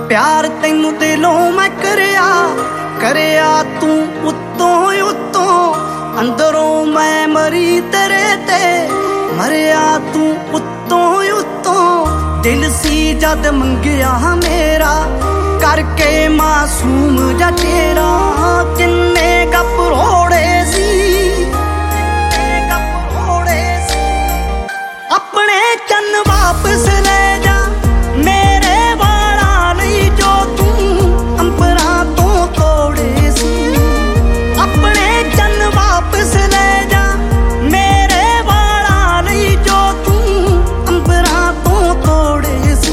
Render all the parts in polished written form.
प्यार तैनू दिलों मैं करिया तू उत्तों उत्तों, अंदरों मैं मरी तेरे ते मरिया तू उत्तों उत्तों। दिल सी जद मंगिया मेरा करके मासूम जा तेरा, किन्ने गप रोड़े सी अपने चन्न वापस ले जा मेरे वाला नहीं जो तू अंबरा तो तोड़े सी। अपने चन्न वापस ले जा मेरे वाला नहीं जो तू अंबरा तो तोड़े सी।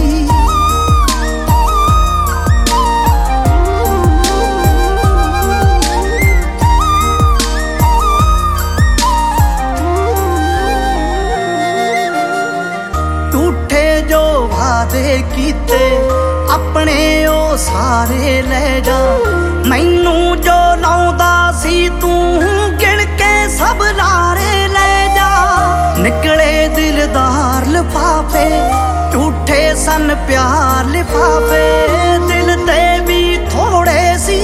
जो वादे कीते अपने ओ सारे ले जा, मैनू जो लाउंदा सी तू गिण के सब लारे ले जा। निकले दिलदार लिफाफे झूठे सन प्यार लिफाफे, दिल ते भी थोड़े सी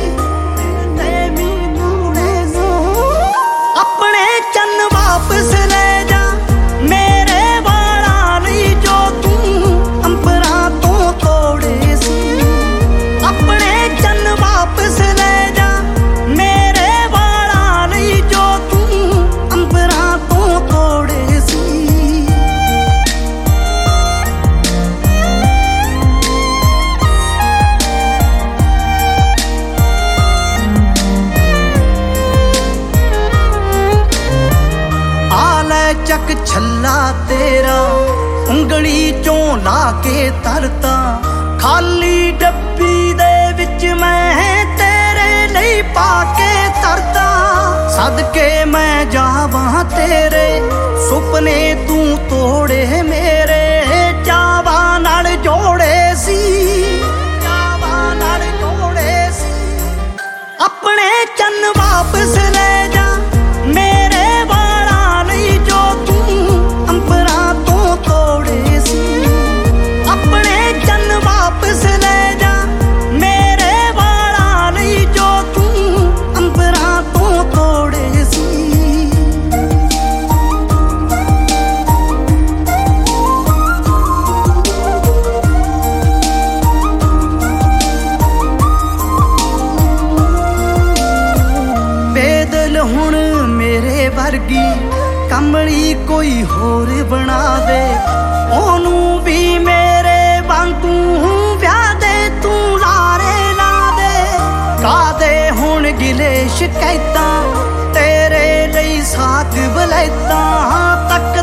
अपने चन्न वापस ले जा मेरे वाला नहीं जो तू अंबरा तो तोड़े सी। अपने चन्न वापस ले जा मेरे वाला नहीं जो तू अंबरा तो तोड़े सी। चक छल्ला तेरा उंगली चों ला के तरता, खाली डब्बी दे विच मैं तेरे लिए पाके तरता। सदके मैं जावां तेरे सुपने तू तोड़े मेरे, चावा नाल जोड़े सी अपने चन्न वापस ले जा मेरे वाला नहीं जो तू अंबरा तो तोड़े सी। अपने चन्न वापस ले जा मेरे वाला नहीं जो तू अंबरा तो तोड़े सी। बेदल हुण मेरे वर्गी कमली कोई होर बना दे, ओनू भी मेरे वांगू ब्याह दे तू लारे ला दे। कादे हुण गिले शिकायतां तेरे लिए साथ बलैतां तक